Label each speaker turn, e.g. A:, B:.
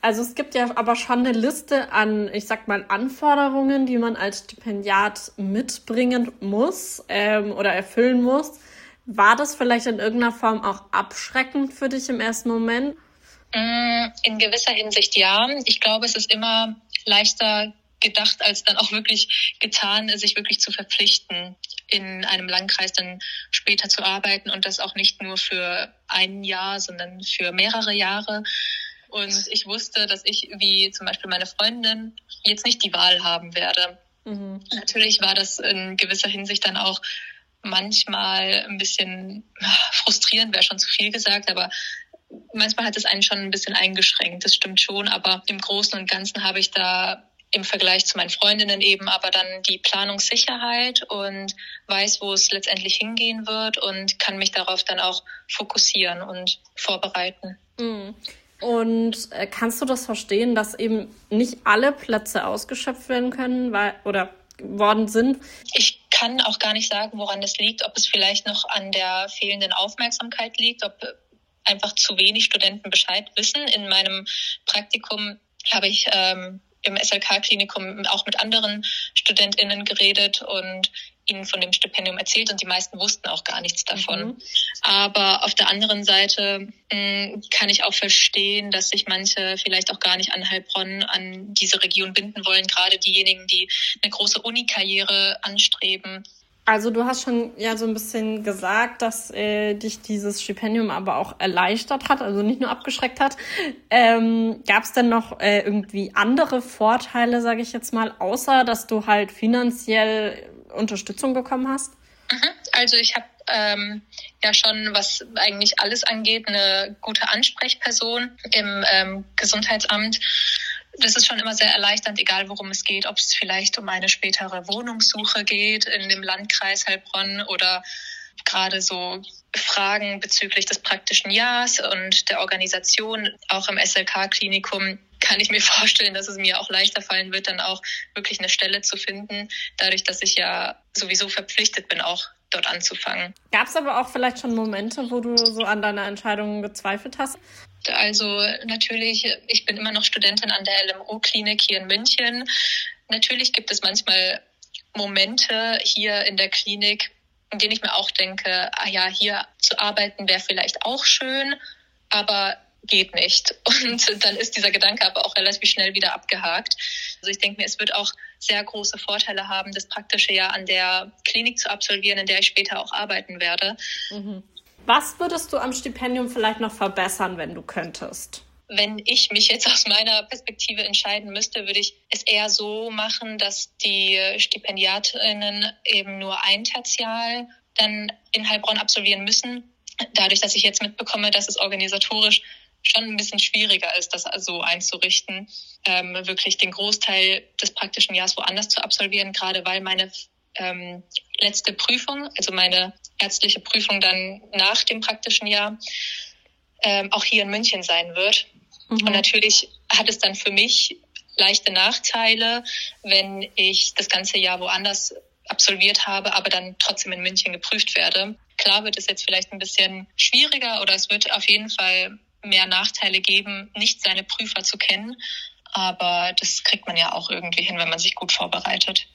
A: Also es gibt ja aber schon eine Liste an, ich sag mal, Anforderungen, die man als Stipendiat mitbringen muss oder erfüllen muss. War das vielleicht in irgendeiner Form auch abschreckend für dich im ersten Moment?
B: In gewisser Hinsicht ja. Ich glaube, es ist immer leichter gedacht, als dann auch wirklich getan, sich wirklich zu verpflichten, in einem Landkreis dann später zu arbeiten und das auch nicht nur für ein Jahr, sondern für mehrere Jahre. Und ich wusste, dass ich, wie zum Beispiel meine Freundin, jetzt nicht die Wahl haben werde. Natürlich war das in gewisser Hinsicht dann auch manchmal ein bisschen frustrierend, wäre schon zu viel gesagt, aber manchmal hat es einen schon ein bisschen eingeschränkt, das stimmt schon, aber im Großen und Ganzen habe ich da im Vergleich zu meinen Freundinnen eben aber dann die Planungssicherheit und weiß, wo es letztendlich hingehen wird und kann mich darauf dann auch fokussieren und vorbereiten.
A: Und kannst du das verstehen, dass eben nicht alle Plätze ausgeschöpft werden können, worden sind?
B: Ich kann auch gar nicht sagen, woran das liegt, ob es vielleicht noch an der fehlenden Aufmerksamkeit liegt, ob einfach zu wenig Studenten Bescheid wissen. In meinem Praktikum habe ich im SLK-Klinikum auch mit anderen StudentInnen geredet und ihnen von dem Stipendium erzählt und die meisten wussten auch gar nichts davon. Aber auf der anderen Seite kann ich auch verstehen, dass sich manche vielleicht auch gar nicht an Heilbronn, an diese Region binden wollen, gerade diejenigen, die eine große Unikarriere anstreben.
A: Also du hast schon ja so ein bisschen gesagt, dass dich dieses Stipendium aber auch erleichtert hat, also nicht nur abgeschreckt hat. Gab es denn noch irgendwie andere Vorteile, sage ich jetzt mal, außer dass du halt finanziell Unterstützung bekommen hast?
B: Also ich habe ja schon, was eigentlich alles angeht, eine gute Ansprechperson im Gesundheitsamt. Das ist schon immer sehr erleichternd, egal worum es geht, ob es vielleicht um eine spätere Wohnungssuche geht in dem Landkreis Heilbronn oder gerade so Fragen bezüglich des praktischen Jahres und der Organisation. Auch im SLK-Klinikum kann ich mir vorstellen, dass es mir auch leichter fallen wird, dann auch wirklich eine Stelle zu finden, dadurch, dass ich ja sowieso verpflichtet bin, auch dort anzufangen.
A: Gab es aber auch vielleicht schon Momente, wo du so an deiner Entscheidung gezweifelt hast?
B: Also natürlich, ich bin immer noch Studentin an der LMO-Klinik hier in München. Natürlich gibt es manchmal Momente hier in der Klinik, in denen ich mir auch denke, hier zu arbeiten wäre vielleicht auch schön, aber geht nicht. Und dann ist dieser Gedanke aber auch relativ schnell wieder abgehakt. Also ich denke mir, es wird auch sehr große Vorteile haben, das praktische Jahr an der Klinik zu absolvieren, in der ich später auch arbeiten werde.
A: Was würdest du am Stipendium vielleicht noch verbessern, wenn du könntest?
B: Wenn ich mich jetzt aus meiner Perspektive entscheiden müsste, würde ich es eher so machen, dass die StipendiatInnen eben nur ein Tertial dann in Heilbronn absolvieren müssen. Dadurch, dass ich jetzt mitbekomme, dass es organisatorisch schon ein bisschen schwieriger ist, das so einzurichten, wirklich den Großteil des praktischen Jahres woanders zu absolvieren, gerade weil meine letzte Prüfung, also meine ärztliche Prüfung dann nach dem praktischen Jahr, auch hier in München sein wird. Und natürlich hat es dann für mich leichte Nachteile, wenn ich das ganze Jahr woanders absolviert habe, aber dann trotzdem in München geprüft werde. Klar wird es jetzt vielleicht ein bisschen schwieriger oder es wird auf jeden Fall mehr Nachteile geben, nicht seine Prüfer zu kennen. Aber das kriegt man ja auch irgendwie hin, wenn man sich gut vorbereitet.